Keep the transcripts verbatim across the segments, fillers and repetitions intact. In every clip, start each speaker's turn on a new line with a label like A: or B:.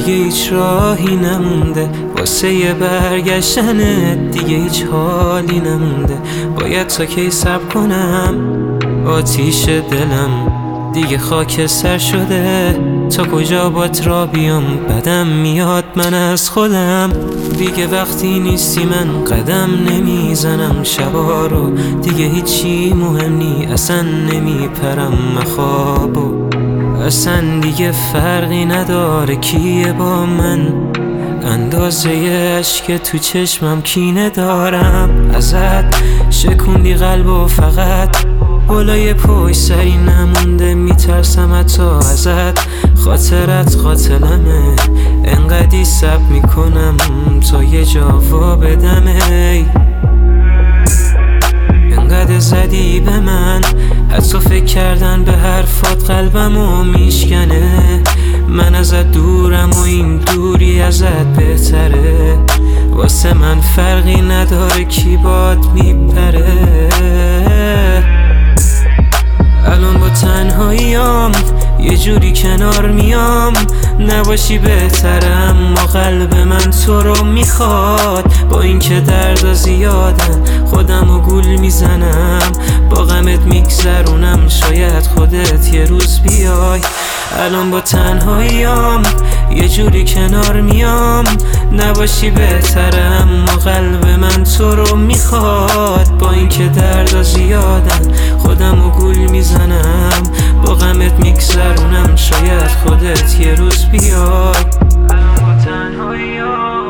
A: دیگه هیچ راهی نمونده واسه یه برگشتنت، دیگه هیچ حالی نمونده. باید تا کی صبر کنم؟ آتیش دلم دیگه خاک سر شده، تا کجا بات را بیام؟ بدم میاد من از خودم. دیگه وقتی نیستی من قدم نمیزنم شبا رو، دیگه هیچی مهم نی، اصلا نمیپرم مخوابو. اصلا دیگه فرقی نداره کیه با من، اندازه عشق تو چشمم کینه دارم ازت. شکوندی قلب و فقط بالای پشت سری نمونده، میترسم حتی ازت. خاطرت قاتلمه، انقدی سب میکنم تا یه جا وا بدمه. انقدر زدی به من، حتی فکر کردن به حرفات قلبمو میشکنه. من ازت دورم و این دوری ازت بهتره، واسه من فرقی نداره کی باد میپره. الان با تنهاییام یه جوری کنار میام، نباشی بهترم ما قلب من تو رو میخواد. با اینکه دردا زیادن خودمو گول میزنم، با غمت میگذرونم شاید خودت یه روز بیای. الان با تنهاییام یه جوری کنار میام، نباشی بهترم ما قلب من تو رو میخواد. با اینکه دردا زیادن خودمو گول میزنم، با غمت میگذرونم شاید خودت یه روز بیای. الان با تنهاییام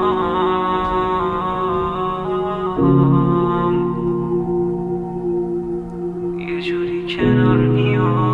A: یه جوری کنار میام.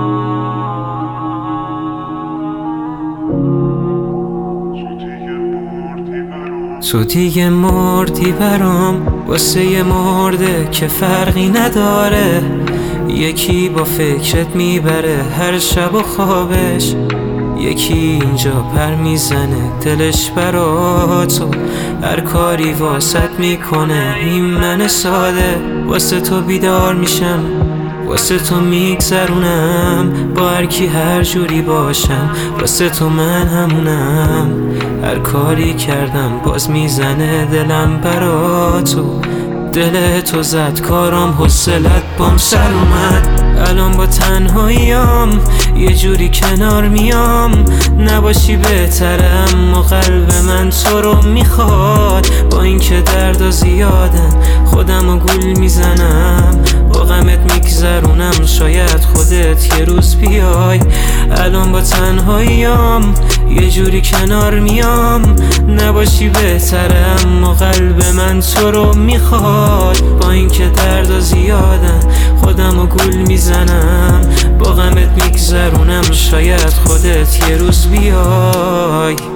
A: تو دیگه مردی برام، واسه یه مرده که فرقی نداره. یکی با فکرت میبره هر شب و خوابش، یکی اینجا پر میزنه دلش برا تو، هر کاری واسط میکنه. این من ساده واسه تو بیدار میشم، واسه تو میگذرونم با هر کی هر جوری باشم. واسه تو من همونم، هر کاری کردم باز میزنه دلم برا تو. دل تو زد کارم حوصلت بام سر اومد. الان با تنهاییام یه جوری کنار میام، نباشی بهترم ما قلب من تو رو میخواد. با اینکه دردا زیادن خودمو گول میزنم، با غمت میگذرونم شاید خودت یه روز بیای. الان با تنهاییام یه جوری کنار میام، نباشی بهترم ما قلب من تو رو میخواد. با اینکه دردا زیادن خودمو گول میزنم، با غمت میگذرونم شاید خودت یه روز بیای.